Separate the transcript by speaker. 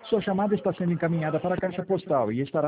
Speaker 1: Sua chamada está sendo encaminhada para a caixa postal e estará